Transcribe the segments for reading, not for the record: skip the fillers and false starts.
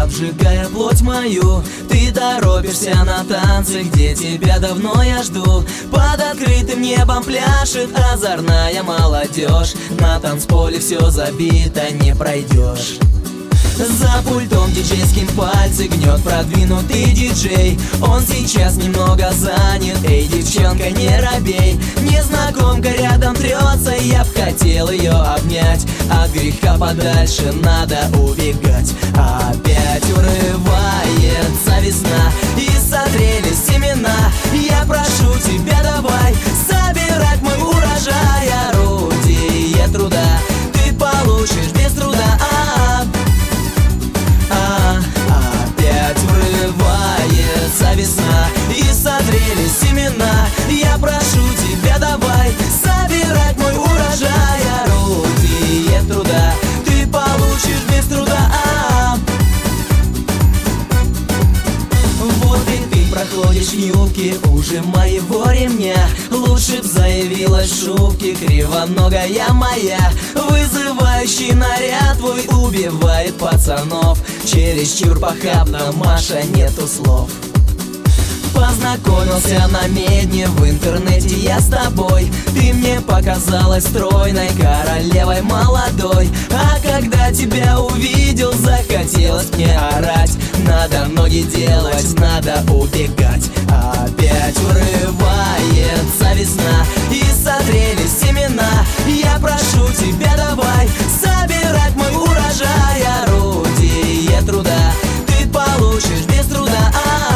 обжигая плоть мою. Ты торопишься на танцы, где тебя давно я жду. Под открытым небом пляшет озорная молодежь. На танцполе все забито, не пройдешь. За пультом диджейским пальцы гнет продвинутый диджей. Он сейчас немного занят, эй, девчонка, не робей. Незнакомка рядом трется, я б хотел ее обнять. От греха подальше надо убегать. Опять урывается весна, и созрели семена. Я прошу тебя, давай собирать мой урожай. Орудие труда ты получишь без труда. Опять врывается весна, и созрели семена. Я прошу тебя, давай собирать мой урожай. Орудие труда ты получишь без труда. Вот и ты проходишь юбки уже моего ремня. Лучше б заявилась в шубке кривоногая моя. Вызывающий наряд твой убивает пацанов. Чересчур похабно, Маша, нету слов. Познакомился на медне, в интернете я с тобой. Ты мне показалась стройной королевой молодой. А когда тебя увидел, захотелось мне орать. Надо ноги делать, надо убегать. Опять урывается весна, и созрели семена. Я прошу тебя, давай собирать мой урожай. Орудие труда ты получишь без труда.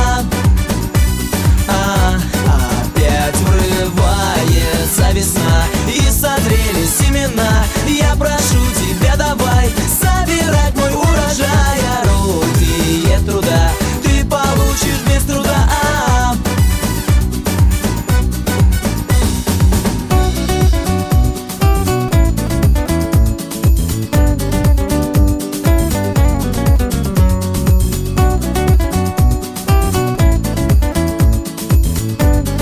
Опять врывается весна, и созрели семена. Я прошу тебя, давай собирать мой урожай. Орудие труда ты получишь без труда.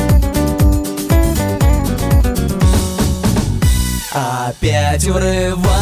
Опять урывается